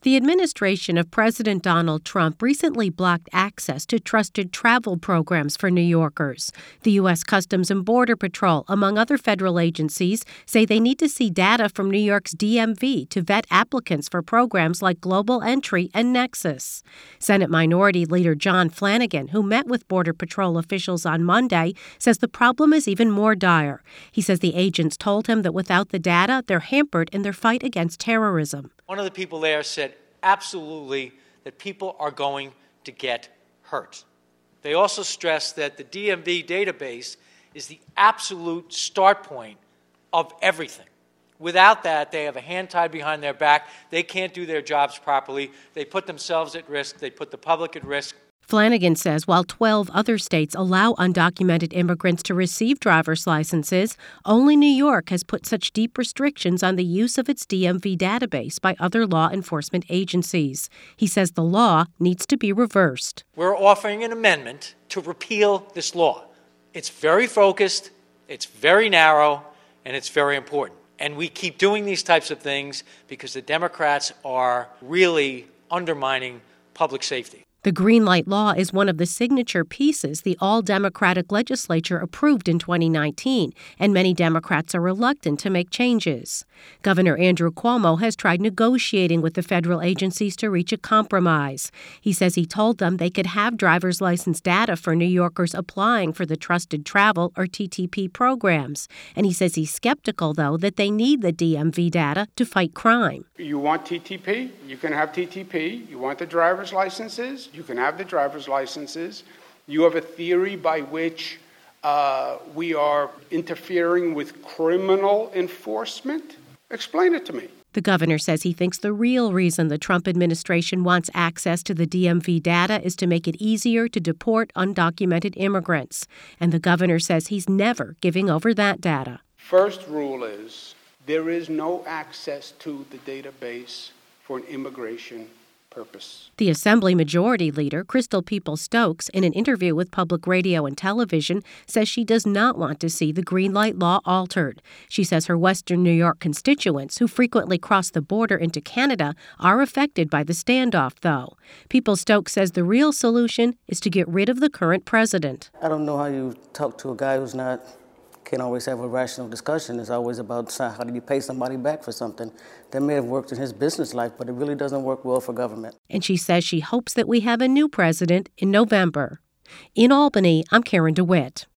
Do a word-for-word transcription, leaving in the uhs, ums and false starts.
The administration of President Donald Trump recently blocked access to trusted travel programs for New Yorkers. The U S. Customs and Border Patrol, among other federal agencies, say they need to see data from New York's D M V to vet applicants for programs like Global Entry and Nexus. Senate Minority Leader John Flanagan, who met with Border Patrol officials on Monday, says the problem is even more dire. He says the agents told him that without the data, they're hampered in their fight against terrorism. One of the people there said absolutely that people are going to get hurt. They also stressed that the D M V database is the absolute start point of everything. Without that, they have a hand tied behind their back. They can't do their jobs properly. They put themselves at risk. They put the public at risk. Flanagan says while twelve other states allow undocumented immigrants to receive driver's licenses, only New York has put such deep restrictions on the use of its D M V database by other law enforcement agencies. He says the law needs to be reversed. We're offering an amendment to repeal this law. It's very focused, it's very narrow, and it's very important. And we keep doing these types of things because the Democrats are really undermining public safety. The Green Light Law is one of the signature pieces the all-Democratic legislature approved in twenty nineteen, and many Democrats are reluctant to make changes. Governor Andrew Cuomo has tried negotiating with the federal agencies to reach a compromise. He says he told them they could have driver's license data for New Yorkers applying for the Trusted Travel or T T P programs. And he says he's skeptical, though, that they need the D M V data to fight crime. You want T T P? You can have T T P. You want the driver's licenses? You can have the driver's licenses. You have a theory by which uh, we are interfering with criminal enforcement? Explain it to me. The governor says he thinks the real reason the Trump administration wants access to the D M V data is to make it easier to deport undocumented immigrants. And the governor says he's never giving over that data. First rule is there is no access to the database for an immigration purpose. The Assembly Majority Leader, Crystal Peoples-Stokes, in an interview with Public Radio and Television, says she does not want to see the Green Light Law altered. She says her Western New York constituents, who frequently cross the border into Canada, are affected by the standoff, though. Peoples-Stokes says the real solution is to get rid of the current president. I don't know how you talk to a guy who's not can't always have a rational discussion. It's always about how do you pay somebody back for something that may have worked in his business life, but it really doesn't work well for government. And she says she hopes that we have a new president in November. In Albany, I'm Karen DeWitt.